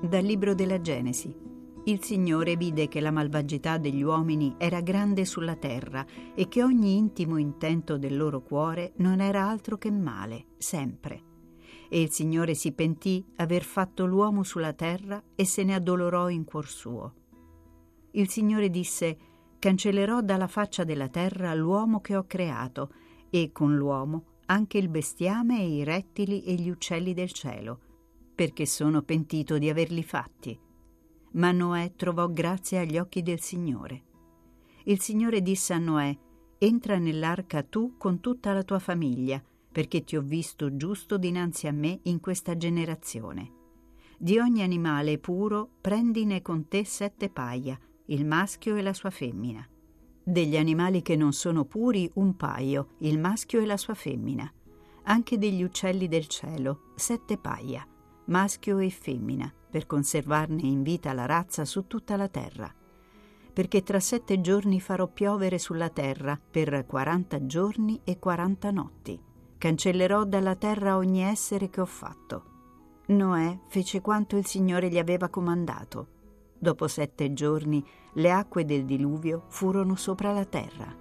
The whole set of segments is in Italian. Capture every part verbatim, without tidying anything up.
Dal libro della Genesi. Il Signore vide che la malvagità degli uomini era grande sulla terra e che ogni intimo intento del loro cuore non era altro che male, sempre. E il Signore si pentì aver fatto l'uomo sulla terra e se ne addolorò in cuor suo. Il Signore disse: cancellerò dalla faccia della terra l'uomo che ho creato, e con l'uomo anche il bestiame e i rettili e gli uccelli del cielo, perché sono pentito di averli fatti. Ma Noè trovò grazia agli occhi del Signore. Il Signore disse a Noè: entra nell'arca tu con tutta la tua famiglia, perché ti ho visto giusto dinanzi a me in questa generazione. Di ogni animale puro prendine con te sette paia, il maschio e la sua femmina. Degli animali che non sono puri un paio, il maschio e la sua femmina. Anche degli uccelli del cielo, sette paia, maschio e femmina, per conservarne in vita la razza su tutta la terra. Perché tra sette giorni farò piovere sulla terra per quaranta giorni e quaranta notti. Cancellerò dalla terra ogni essere che ho fatto. Noè fece quanto il Signore gli aveva comandato. Dopo sette giorni le acque del diluvio furono sopra la terra.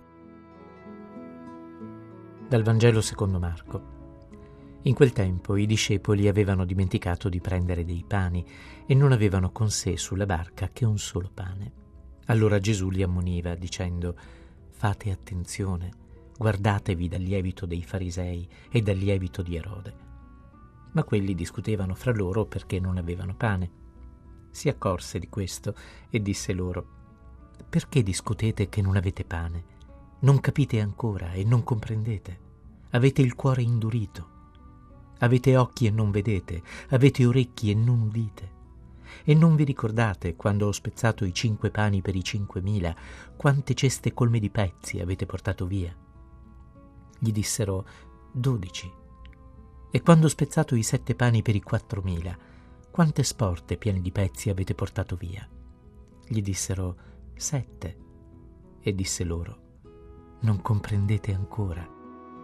Dal Vangelo secondo Marco. In quel tempo i discepoli avevano dimenticato di prendere dei pani e non avevano con sé sulla barca che un solo pane. Allora Gesù li ammoniva dicendo: fate attenzione, guardatevi dal lievito dei farisei e dal lievito di Erode. Ma quelli discutevano fra loro perché non avevano pane. Si accorse di questo e disse loro: perché discutete che non avete pane? Non capite ancora e non comprendete? Avete il cuore indurito? Avete occhi e non vedete, avete orecchi e non udite. E non vi ricordate, quando ho spezzato i cinque pani per i cinquemila, quante ceste colme di pezzi avete portato via? Gli dissero: dodici. E quando ho spezzato i sette pani per i quattromila, quante sporte piene di pezzi avete portato via? Gli dissero: sette. E disse loro: non comprendete ancora?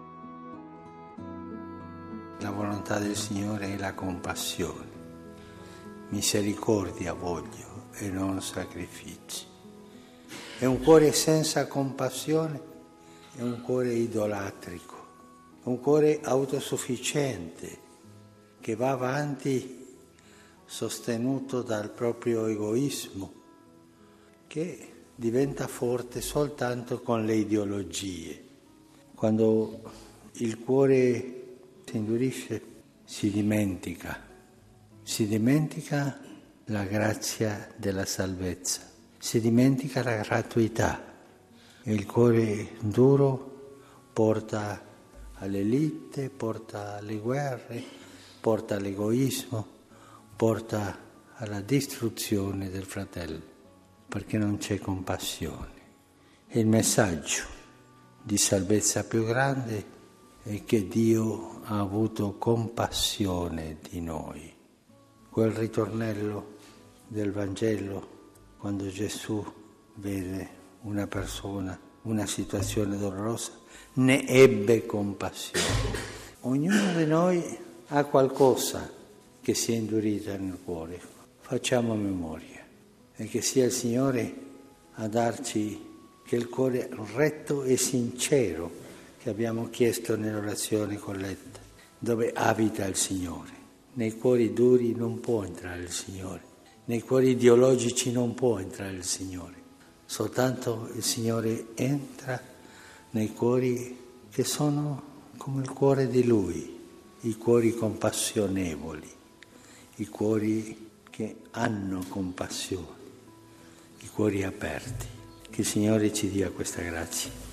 La volontà del Signore è la compassione. Misericordia voglio e non sacrifici. E un cuore senza compassione è un cuore idolatrico, un cuore autosufficiente che va avanti sostenuto dal proprio egoismo, che diventa forte soltanto con le ideologie. Quando il cuore si indurisce, si dimentica, si dimentica la grazia della salvezza, si dimentica la gratuità. E il cuore duro porta alle liti, porta alle guerre, porta all'egoismo, porta alla distruzione del fratello, perché non c'è compassione. E il messaggio di salvezza più grande è che Dio ha avuto compassione di noi. Quel ritornello del Vangelo, quando Gesù vede una persona, una situazione dolorosa, ne ebbe compassione. Ognuno di noi ha qualcosa che si è indurita nel cuore. Facciamo memoria e che sia il Signore a darci che il cuore retto e sincero che abbiamo chiesto nell'orazione colletta, dove abita il Signore. Nei cuori duri non può entrare il Signore, nei cuori ideologici non può entrare il Signore. Soltanto il Signore entra nei cuori che sono come il cuore di Lui, i cuori compassionevoli, i cuori che hanno compassione, i cuori aperti. Che il Signore ci dia questa grazia.